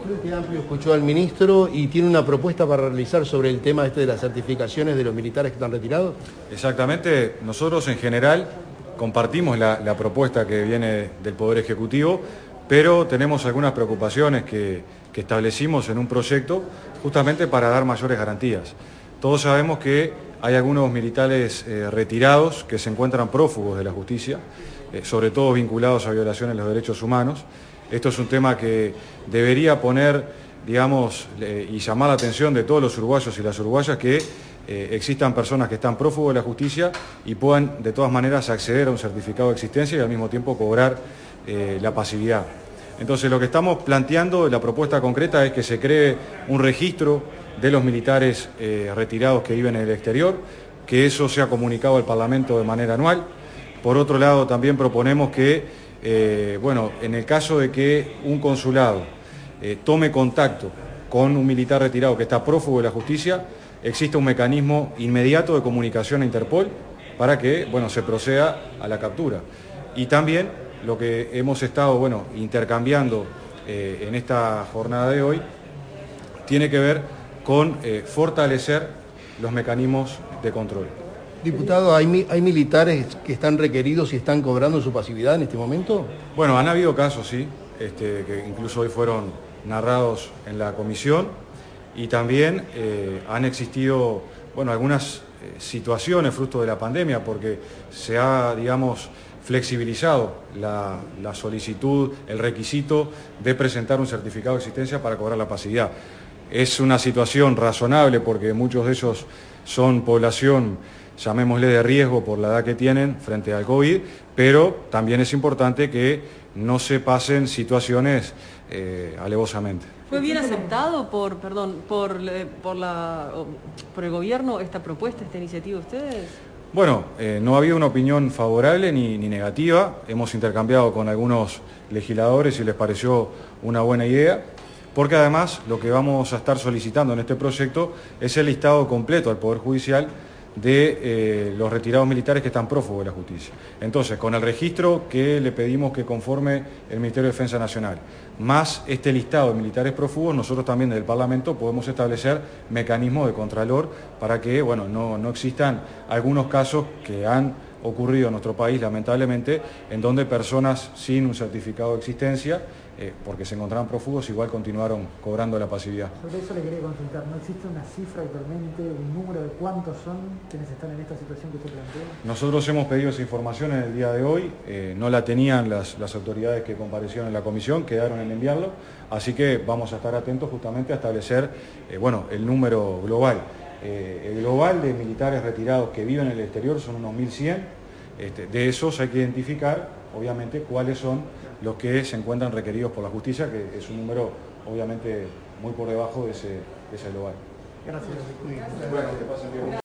Frente Amplio escuchó al ministro y tiene una propuesta para realizar sobre el tema de las certificaciones de los militares que están retirados. Exactamente, nosotros en general compartimos la propuesta que viene del Poder Ejecutivo, pero tenemos algunas preocupaciones que establecimos en un proyecto justamente para dar mayores garantías. Todos sabemos que hay algunos militares retirados que se encuentran prófugos de la justicia, sobre todo vinculados a violaciones de los derechos humanos. Esto es un tema que debería poner, digamos, y llamar la atención de todos los uruguayos y las uruguayas que existan personas que están prófugos de la justicia y puedan de todas maneras acceder a un certificado de existencia y al mismo tiempo cobrar la pasividad. Entonces lo que estamos planteando, la propuesta concreta es que se cree un registro de los militares retirados que viven en el exterior, que eso sea comunicado al Parlamento de manera anual. Por otro lado, también proponemos que, en el caso de que un consulado tome contacto con un militar retirado que está prófugo de la justicia, existe un mecanismo inmediato de comunicación a Interpol para que, se proceda a la captura. Y también lo que hemos estado, intercambiando en esta jornada de hoy tiene que ver con fortalecer los mecanismos de control. Diputado, ¿hay militares que están requeridos y están cobrando su pasividad en este momento? Bueno, han habido casos, sí, que incluso hoy fueron narrados en la comisión y también han existido, algunas situaciones fruto de la pandemia porque se ha, flexibilizado la solicitud, el requisito de presentar un certificado de existencia para cobrar la pasividad. Es una situación razonable porque muchos de ellos son población, llamémosle de riesgo por la edad que tienen frente al COVID, pero también es importante que no se pasen situaciones alevosamente. ¿Fue bien aceptado por el gobierno esta propuesta, esta iniciativa de ustedes? Bueno, no había una opinión favorable ni negativa. Hemos intercambiado con algunos legisladores y les pareció una buena idea, porque además lo que vamos a estar solicitando en este proyecto es el listado completo al Poder Judicial de los retirados militares que están prófugos de la justicia. Entonces, con el registro que le pedimos que conforme el Ministerio de Defensa Nacional, más este listado de militares prófugos, nosotros también desde el Parlamento podemos establecer mecanismos de contralor para que no existan algunos casos que han ocurrido en nuestro país, lamentablemente, en donde personas sin un certificado de existencia, porque se encontraban prófugos, igual continuaron cobrando la pasividad. Sobre eso le quería consultar, ¿no existe una cifra actualmente, un número de cuántos son quienes están en esta situación que usted planteó? Nosotros hemos pedido esa información en el día de hoy, no la tenían las autoridades que comparecieron en la comisión, quedaron en enviarlo, así que vamos a estar atentos justamente a establecer el número global. El global de militares retirados que viven en el exterior son unos 1.100, de esos hay que identificar, obviamente, cuáles son los que se encuentran requeridos por la justicia, que es un número, obviamente, muy por debajo de ese global. Gracias. Bueno, que pasen bien.